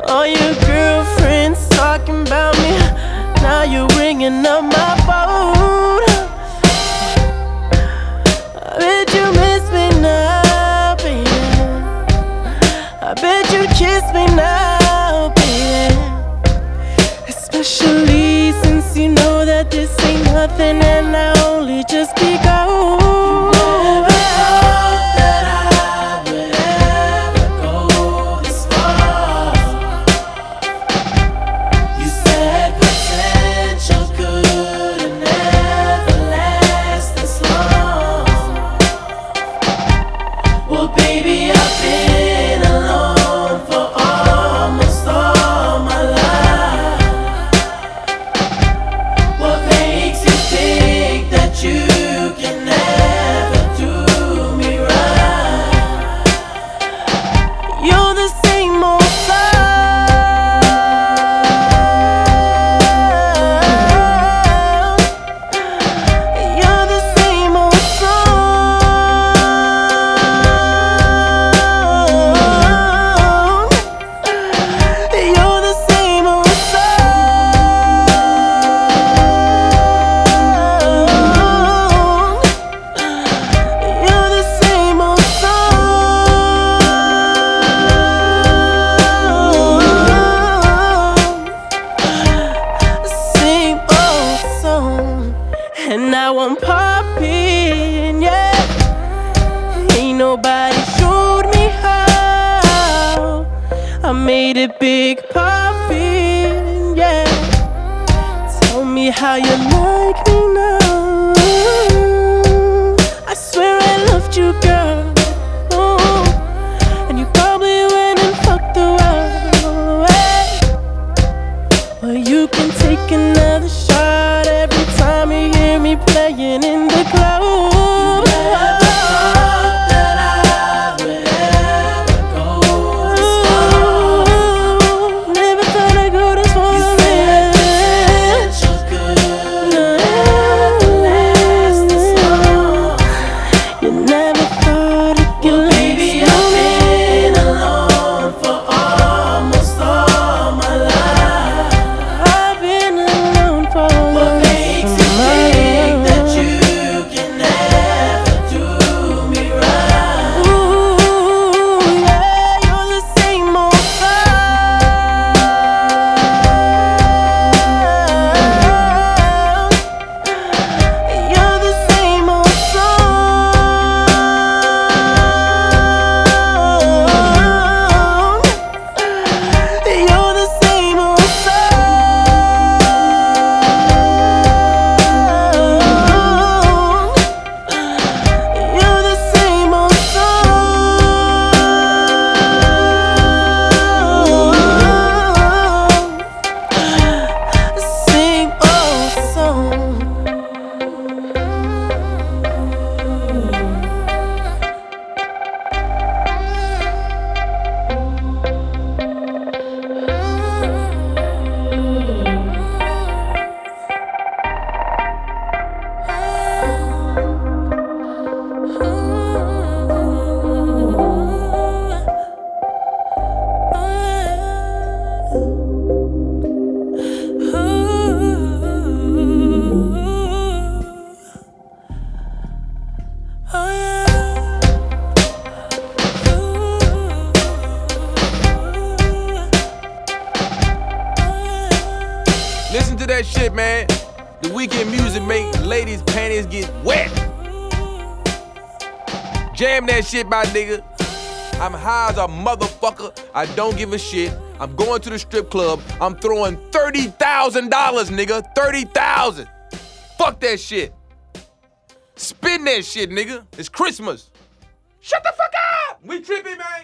All your girlfriends talking about me. Now you're ringing up my phone. I bet you miss me now, baby. I bet you kiss me now, baby. Especially since you know that this ain't nothing and I only just begun. And now I'm popping, yeah. Ain't nobody showed me how. I made it big popping, yeah. Tell me how you like me now. I swear I loved you, girl. Oh, and you probably went and fucked around. Well, you can take another shot every time you hear me playing in the club. You never thought that I would ever go this far. Never thought I'd go this far. You said potential could never last this long. You never thought it could last. Baby, I've been alone for almost all my life. I've been alone for what makes you think that you can never do me right? Ooh, yeah, you're the same old sound. You're the same old song. You're the same old You're the same old same old song. Listen to that shit, man. The weekend music make ladies' panties get wet. Jam that shit, my nigga. I'm high as a motherfucker. I don't give a shit. I'm going to the strip club. I'm throwing $30,000, nigga. 30,000. Fuck that shit. Spin that shit, nigga. It's Christmas. Shut the fuck up. We tripping, man.